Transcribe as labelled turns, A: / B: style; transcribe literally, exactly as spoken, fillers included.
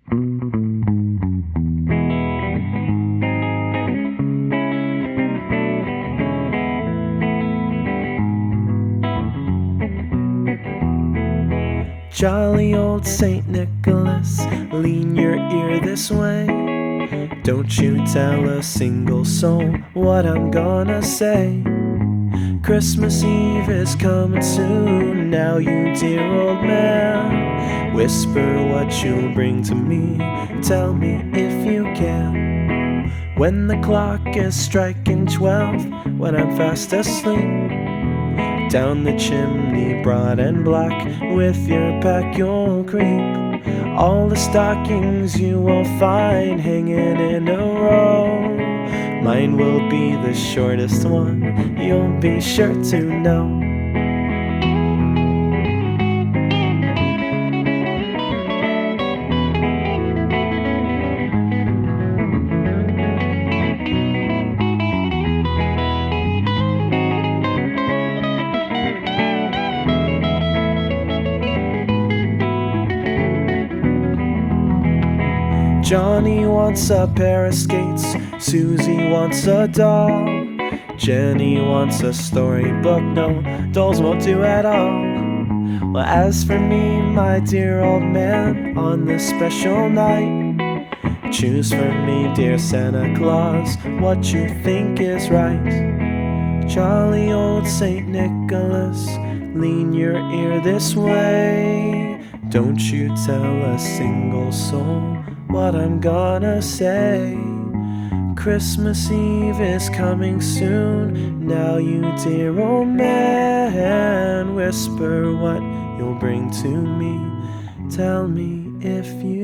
A: Jolly old Saint Nicholas, lean your ear this way. Don't you tell a single soul what I'm gonna say. Christmas Eve is coming soon, now you dear old man. Whisper what you'll bring to me, tell me if you can. When the clock is striking twelve, when I'm fast asleep, down the chimney broad and black, with your pack you'll creep. All the stockings you will find hanging in a row. Mine will be the shortest one, you'll be sure to know. Johnny wants a pair of skates, Susie wants a doll, Jenny wants a storybook, no, dolls won't do at all. Well, as for me, my dear old man, on this special night, choose for me, dear Santa Claus, what you think is right. Jolly old Saint Nicholas, lean your ear this way. Don't you tell a single soul what I'm gonna say. Christmas Eve is coming soon, now you dear old man, whisper what you'll bring to me, tell me if you